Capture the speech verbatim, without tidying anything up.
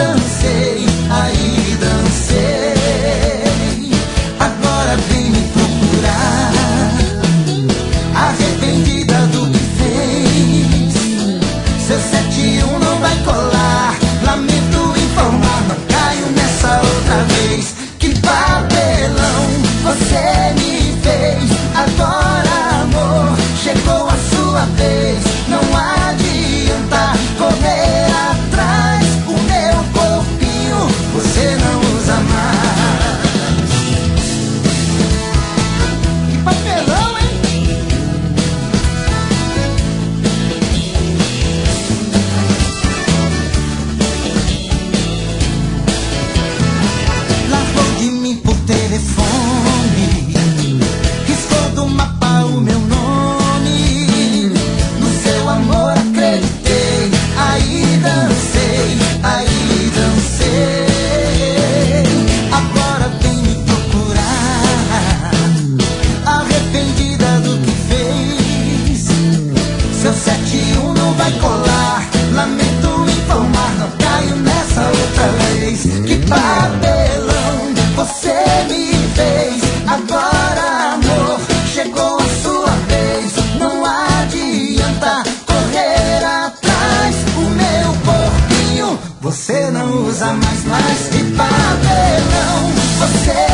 dancei, aí dancei. Agora vem me procurar, arrependida do que fez. Seu sete e um não vai colar, lamento informar, não caio nessa outra vez. Que papelão você me fez. Agora, amor, chegou a sua vez. Não adianta correr atrás, o meu corpinho você não usa mais. Que papelão, hein? Largou de mim por telefone, riscou do mapa o meu nome. No seu amor acreditei, aí dancei, aí dancei. Agora vem me procurar, arrependida do que fez. Seu sete e um não vai colar, lamento informar, não caio nessa outra vez. Que papelão você me fez. Agora, amor, chegou a sua vez. Não adianta correr atrás, o meu corpinho você não usa mais. Mas que papelão você